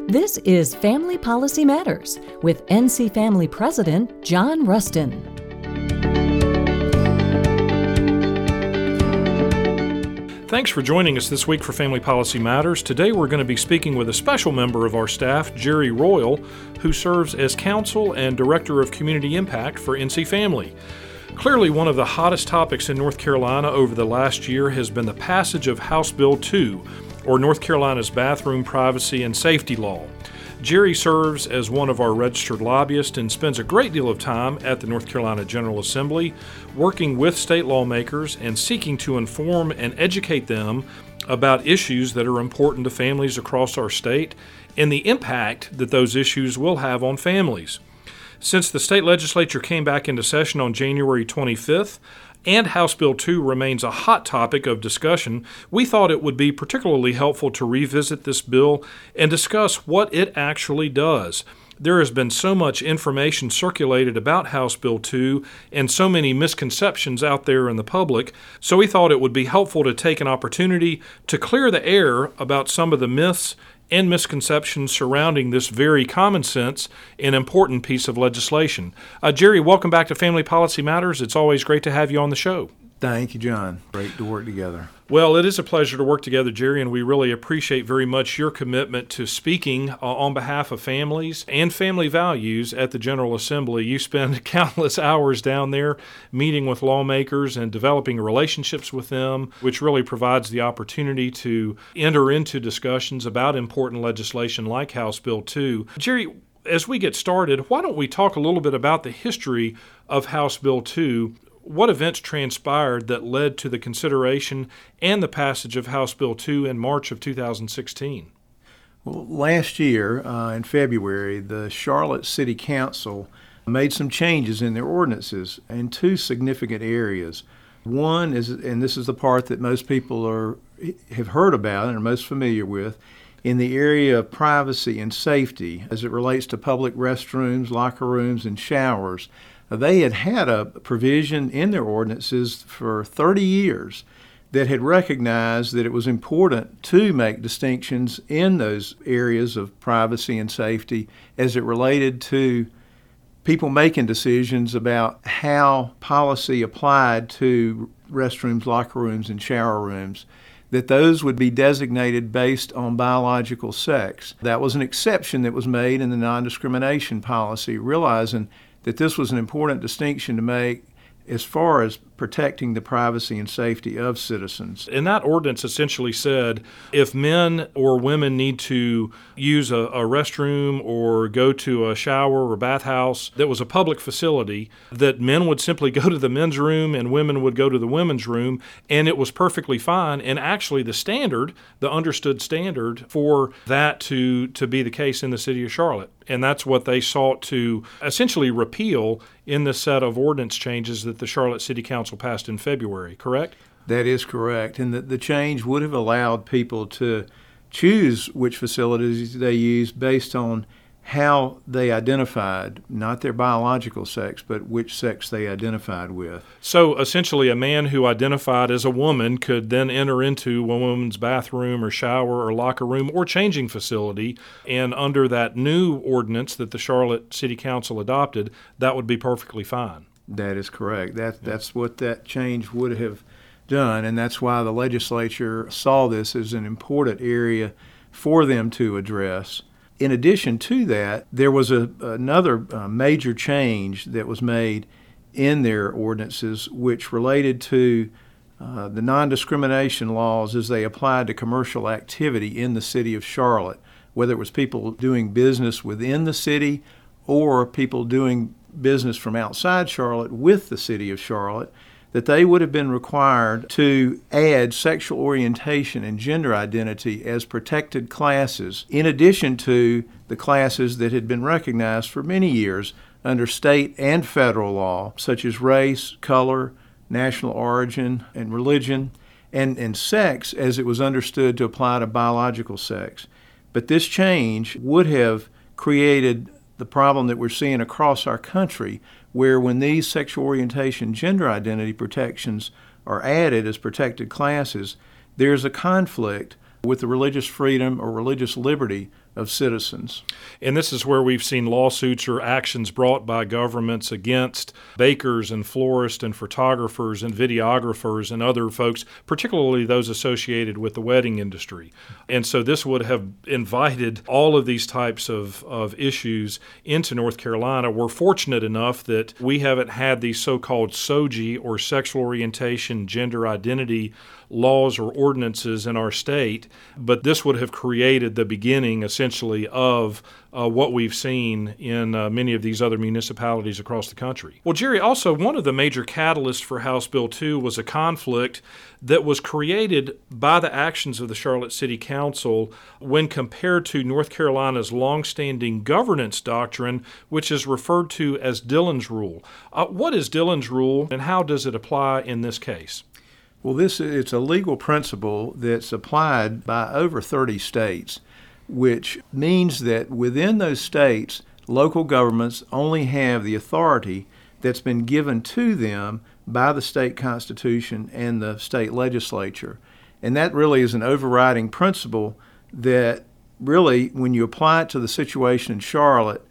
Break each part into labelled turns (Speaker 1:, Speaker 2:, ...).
Speaker 1: This is Family Policy Matters with NC Family President John Rustin.
Speaker 2: Thanks for joining us this week for Family Policy Matters. Today we're going to be speaking with a special member of our staff, Jerry Royal, who serves as Counsel and Director of Community Impact for NC Family. Clearly, one of the hottest topics in North Carolina over the last year has been the passage of House Bill 2, or North Carolina's Bathroom Privacy and Safety Law. Jerry serves as one of our registered lobbyists and spends a great deal of time at the North Carolina General Assembly, working with state lawmakers and seeking to inform and educate them about issues that are important to families across our state and the impact that those issues will have on families. Since the state legislature came back into session on January 25th, and House Bill 2 remains a hot topic of discussion, we thought it would be particularly helpful to revisit this bill and discuss what it actually does. There has been so much information circulated about House Bill 2 and so many misconceptions out there in the public, so we thought it would be helpful to take an opportunity to clear the air about some of the myths and misconceptions surrounding this very common sense and important piece of legislation. Jerry, welcome back to Family Policy Matters. It's always great to have you on the show.
Speaker 3: Thank you, John. Great to work together.
Speaker 2: Well, it is a pleasure to work together, Jerry, and we really appreciate very much your commitment to speaking on behalf of families and family values at the General Assembly. You spend countless hours down there meeting with lawmakers and developing relationships with them, which really provides the opportunity to enter into discussions about important legislation like House Bill 2. Jerry, as we get started, why don't we talk a little bit about the history of House Bill 2? What events transpired that led to the consideration and the passage of House Bill 2 in March of 2016?
Speaker 3: Well, last year, in February, the Charlotte City Council made some changes in their ordinances in two significant areas. One is, and this is the part that most people have heard about and are most familiar with, in the area of privacy and safety as it relates to public restrooms, locker rooms, and showers. They had a provision in their ordinances for 30 years that had recognized that it was important to make distinctions in those areas of privacy and safety as it related to people making decisions about how policy applied to restrooms, locker rooms, and shower rooms, that those would be designated based on biological sex. That was an exception that was made in the non-discrimination policy, realizing that this was an important distinction to make as far as protecting the privacy and safety of citizens.
Speaker 2: And that ordinance essentially said if men or women need to use a restroom or go to a shower or bathhouse that was a public facility, that men would simply go to the men's room and women would go to the women's room, and it was perfectly fine. And actually the standard, the understood standard for that to be the case in the city of Charlotte. And that's what they sought to essentially repeal in the set of ordinance changes that the Charlotte City Council passed in February, correct?
Speaker 3: That is correct. And the change would have allowed people to choose which facilities they use based on how they identified, not their biological sex, but which sex they identified with.
Speaker 2: So essentially a man who identified as a woman could then enter into a woman's bathroom or shower or locker room or changing facility, and under that new ordinance that the Charlotte City Council adopted, that would be perfectly fine.
Speaker 3: That is correct. That's what that change would have done, and that's why the legislature saw this as an important area for them to address. In addition to that, there was another major change that was made in their ordinances, which related to the non-discrimination laws as they applied to commercial activity in the city of Charlotte, whether it was people doing business within the city or people doing business from outside Charlotte with the city of Charlotte, that they would have been required to add sexual orientation and gender identity as protected classes, in addition to the classes that had been recognized for many years under state and federal law, such as race, color, national origin, and religion, and sex as it was understood to apply to biological sex. But this change would have created the problem that we're seeing across our country, where when these sexual orientation, gender identity protections are added as protected classes, there's a conflict with the religious freedom or religious liberty of citizens.
Speaker 2: And this is where we've seen lawsuits or actions brought by governments against bakers and florists and photographers and videographers and other folks, particularly those associated with the wedding industry. And so this would have invited all of these types of issues into North Carolina. We're fortunate enough that we haven't had these so-called SOGI, or sexual orientation, gender identity laws or ordinances in our state, but this would have created the beginning, essentially, of what we've seen in many of these other municipalities across the country. Well, Jerry, also one of the major catalysts for House Bill 2 was a conflict that was created by the actions of the Charlotte City Council when compared to North Carolina's longstanding governance doctrine, which is referred to as Dillon's Rule. What is Dillon's Rule, and how does it apply in this case?
Speaker 3: Well, it's a legal principle that's applied by over 30 states, which means that within those states, local governments only have the authority that's been given to them by the state constitution and the state legislature. And that really is an overriding principle that really, when you apply it to the situation in Charlotte,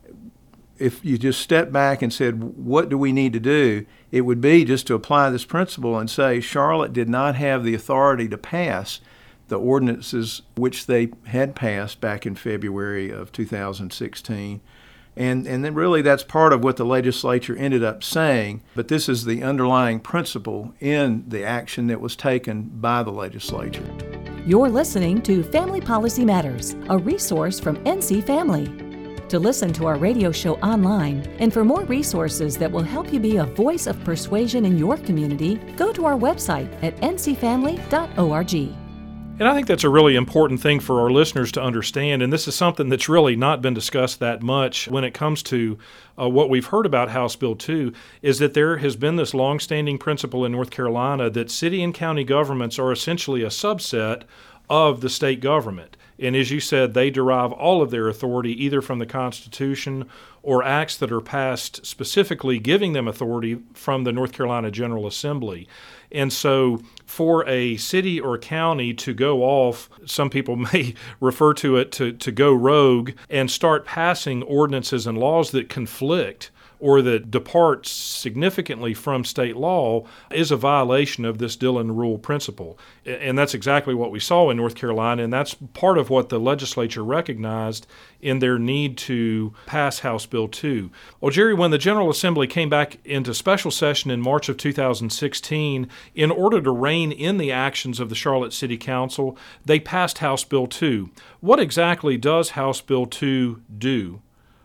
Speaker 3: if you just step back and said, what do we need to do? It would be just to apply this principle and say Charlotte did not have the authority to pass the ordinances which they had passed back in February of 2016. And then really that's part of what the legislature ended up saying, but this is the underlying principle in the action that was taken by the legislature.
Speaker 1: You're listening to Family Policy Matters, a resource from NC Family. To listen to our radio show online and for more resources that will help you be a voice of persuasion in your community, go to our website at ncfamily.org.
Speaker 2: And I think that's a really important thing for our listeners to understand, and this is something that's really not been discussed that much when it comes to what we've heard about House Bill 2, is that there has been this longstanding principle in North Carolina that city and county governments are essentially a subset of the state government. And as you said, they derive all of their authority either from the Constitution or acts that are passed specifically giving them authority from the North Carolina General Assembly. And so for a city or county to go off, some people may refer to it to go rogue and start passing ordinances and laws that conflict or that depart significantly from state law is a violation of this Dillon Rule principle. And that's exactly what we saw in North Carolina, and that's part of what the legislature recognized in their need to pass House Bill 2. Well, Jerry, when the General Assembly came back into special session in March of 2016, in order to rein in the actions of the Charlotte City Council, they passed House Bill 2. What exactly does House Bill 2 do?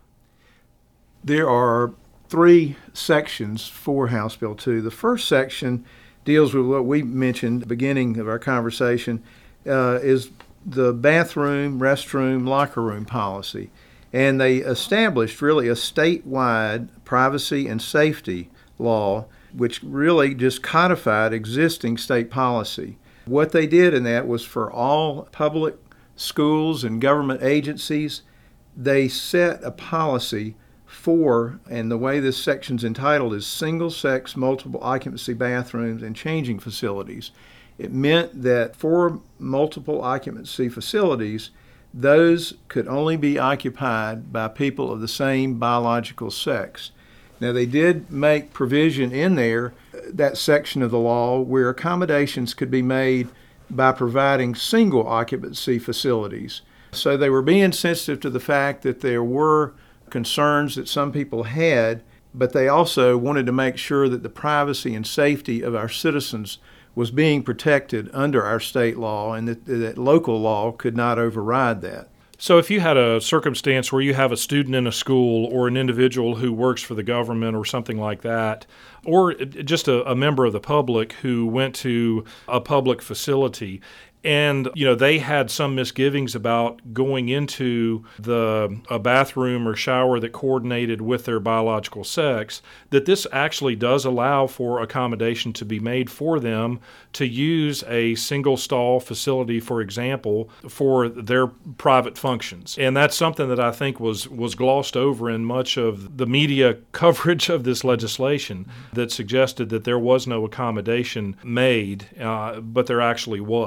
Speaker 3: There are three sections for House Bill 2. The first section deals with what we mentioned at the beginning of our conversation, is the bathroom, restroom, locker room policy. And they established really a statewide privacy and safety law, which really just codified existing state policy. What they did in that was for all public schools and government agencies, they set a policy for, and the way this section's entitled is single-sex, multiple occupancy bathrooms and changing facilities. It meant that for multiple occupancy facilities, those could only be occupied by people of the same biological sex. Now, they did make provision in there, that section of the law, where accommodations could be made by providing single occupancy facilities. So they were being sensitive to the fact that there were concerns that some people had, but they also wanted to make sure that the privacy and safety of our citizens was being protected under our state law, and that local law could not override that.
Speaker 2: So if you had a circumstance where you have a student in a school or an individual who works for the government or something like that, or just a member of the public who went to a public facility, and, they had some misgivings about going into a bathroom or shower that coordinated with their biological sex, that this actually does allow for accommodation to be made for them to use a single stall facility, for example, for their private functions. And that's something that I think was glossed over in much of the media coverage of this legislation that suggested that there was no accommodation made, but there actually was.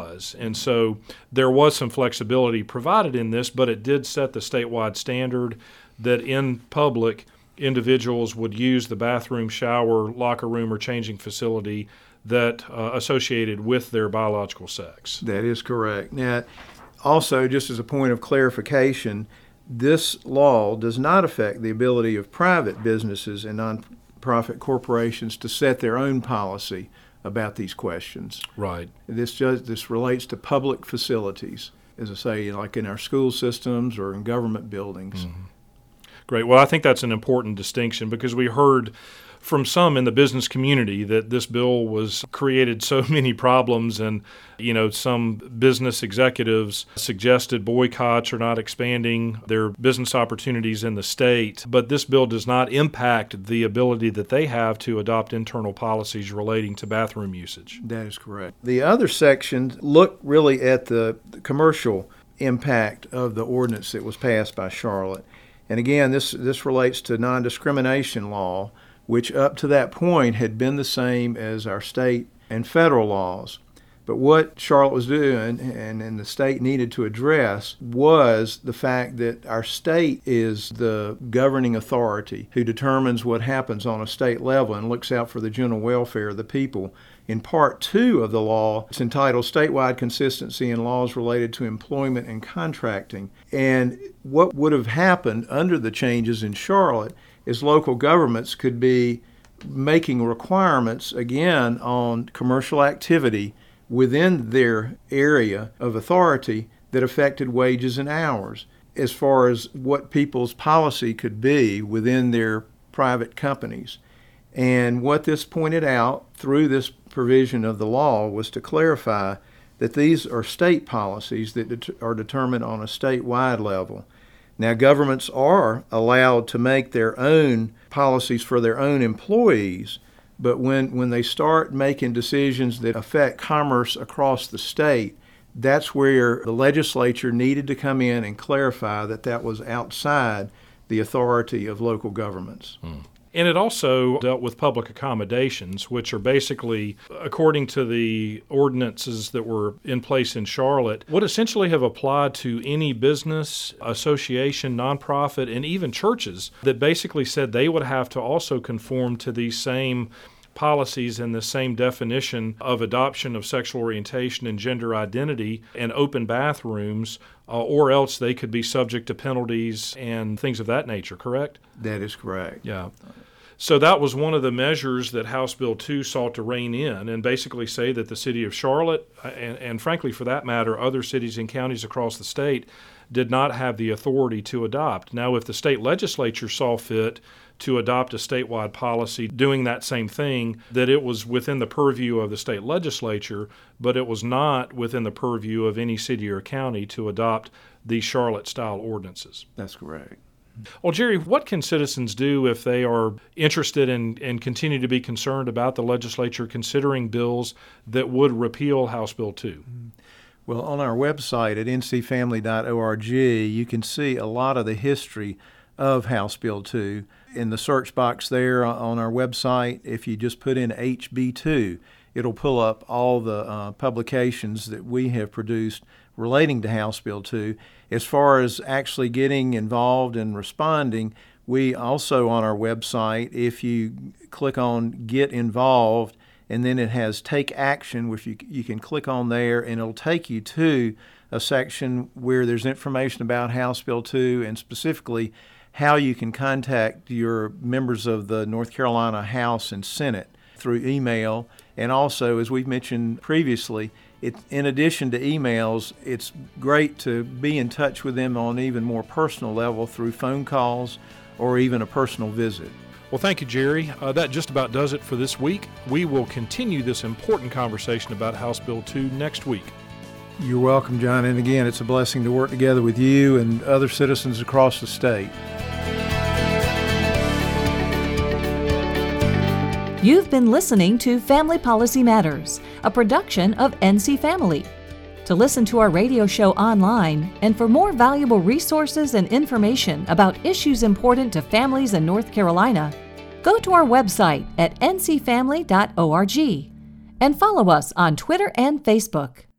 Speaker 2: And so there was some flexibility provided in this, but it did set the statewide standard that in public, individuals would use the bathroom, shower, locker room, or changing facility that associated with their biological sex.
Speaker 3: That is correct. Now, also, just as a point of clarification, this law does not affect the ability of private businesses and nonprofit corporations to set their own policy about these questions.
Speaker 2: Right.
Speaker 3: This relates to public facilities, as I say, like in our school systems or in government buildings.
Speaker 2: Mm-hmm. Great. Well, I think that's an important distinction because we heard from some in the business community that this bill was created so many problems, and some business executives suggested boycotts or not expanding their business opportunities in the state. But this bill does not impact the ability that they have to adopt internal policies relating to bathroom usage.
Speaker 3: That is correct. The other sections look really at the commercial impact of the ordinance that was passed by Charlotte. And again, this relates to non-discrimination law, which up to that point had been the same as our state and federal laws. But what Charlotte was doing and the state needed to address was the fact that our state is the governing authority who determines what happens on a state level and looks out for the general welfare of the people. In Part 2 of the law, it's entitled Statewide Consistency in Laws Related to Employment and Contracting. And what would have happened under the changes in Charlotte is local governments could be making requirements, again, on commercial activity within their area of authority that affected wages and hours, as far as what people's policy could be within their private companies. And what this pointed out through this provision of the law was to clarify that these are state policies that are determined on a statewide level. Now, governments are allowed to make their own policies for their own employees, but when they start making decisions that affect commerce across the state, that's where the legislature needed to come in and clarify that that was outside the authority of local governments.
Speaker 2: And it also dealt with public accommodations, which are basically, according to the ordinances that were in place in Charlotte, would essentially have applied to any business, association, nonprofit, and even churches that basically said they would have to also conform to these same policies and the same definition of adoption of sexual orientation and gender identity and open bathrooms, or else they could be subject to penalties and things of that nature, correct?
Speaker 3: That is correct.
Speaker 2: Yeah. So that was one of the measures that House Bill 2 sought to rein in and basically say that the city of Charlotte, and frankly for that matter, other cities and counties across the state, did not have the authority to adopt. Now, if the state legislature saw fit to adopt a statewide policy doing that same thing, that it was within the purview of the state legislature, but it was not within the purview of any city or county to adopt these Charlotte-style ordinances.
Speaker 3: That's correct.
Speaker 2: Well, Jerry, what can citizens do if they are interested in and continue to be concerned about the legislature considering bills that would repeal House Bill 2?
Speaker 3: Well, on our website at ncfamily.org, you can see a lot of the history of House Bill 2. In the search box there on our website, if you just put in HB2, it'll pull up all the publications that we have produced relating to House Bill 2. As far as actually getting involved and responding, we also on our website, if you click on Get Involved, and then it has Take Action, which you can click on there, and it'll take you to a section where there's information about House Bill 2 and specifically how you can contact your members of the North Carolina House and Senate through email. And also, as we've mentioned previously, in addition to emails, it's great to be in touch with them on an even more personal level through phone calls or even a personal visit.
Speaker 2: Well, thank you, Jerry. That just about does it for this week. We will continue this important conversation about House Bill 2 next week.
Speaker 3: You're welcome, John. And again, it's a blessing to work together with you and other citizens across the state.
Speaker 1: You've been listening to Family Policy Matters, a production of NC Family. To listen to our radio show online and for more valuable resources and information about issues important to families in North Carolina, go to our website at ncfamily.org and follow us on Twitter and Facebook.